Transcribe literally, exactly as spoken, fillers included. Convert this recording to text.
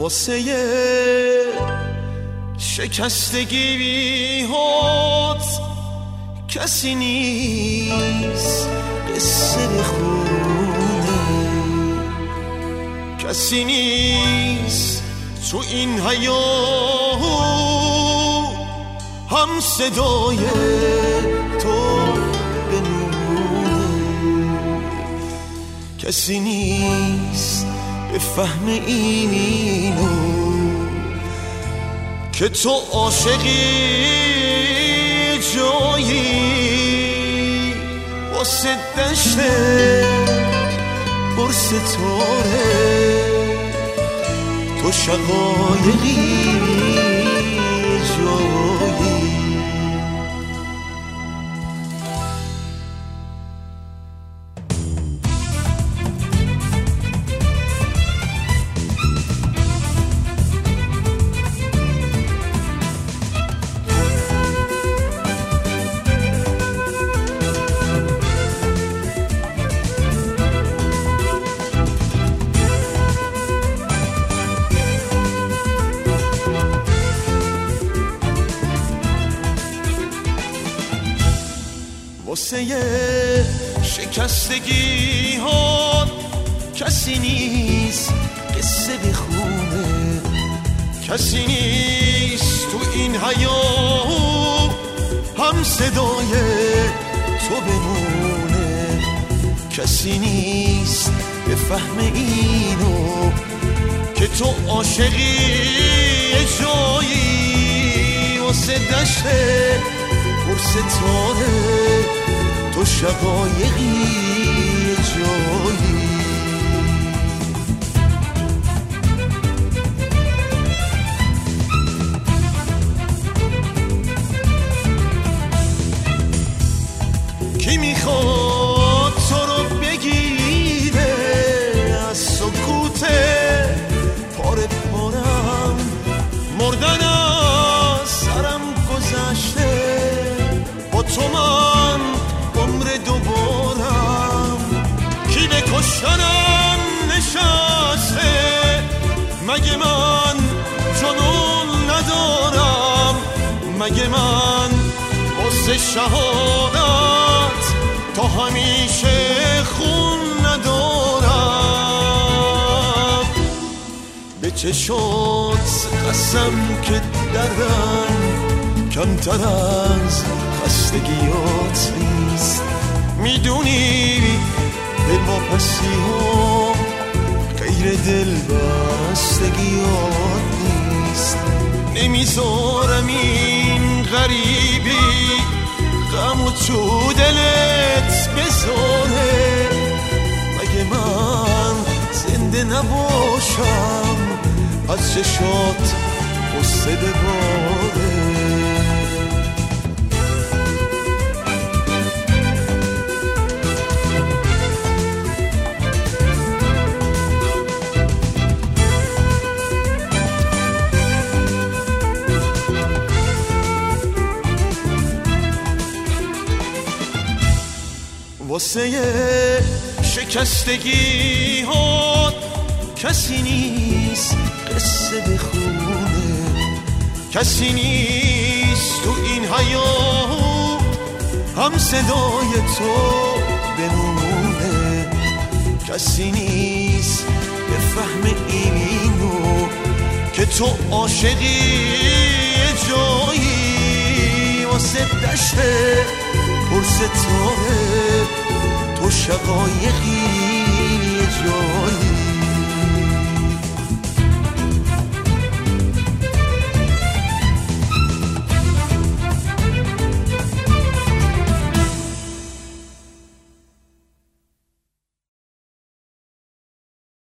واسه شکستگی هات کسی نیست قصه بخونه، کسی نیست تو این حیات هم صدای تو بمونه، کسی نیست به فهم اینو که تو عاشقی جایی واسه دشت پر ستاره، تو شقایقی جایی. واسه شکستگی ها کسی نیست قصه بخونه، کسی نیست تو این حیات هم صدای تو بمونه، کسی نیست به فهم اینو که تو عاشقی جایی واسه دشت پر ستاره، تو شقایقی جایی. کی میخواد تو رو بگیره از سکوت پاره پارم، مردن از سرم گذشته با تو من عمر دوبارم، کی به کشتنم نشسته مگه من جنون ندارم، مگه من واسه شهادت تا همیشه خون ندارم، به چشات قسم که دردم کمتر از خستگیات نیست، میدونی دل واپسی ها غیر دل بستگیات نیست، نمیذارم این غریبی غم و تو دلت بذاره، مگه من زنده نباشم از چشات قصه بباره. واسه شکستگی ها کسی نیست قصه بخونه، کسی نیست تو این حیات هم صدای تو بمونه، کسی نیست به فهم اینو که تو عاشقی جایی واسه دشت پر ستاره، تو شقایقی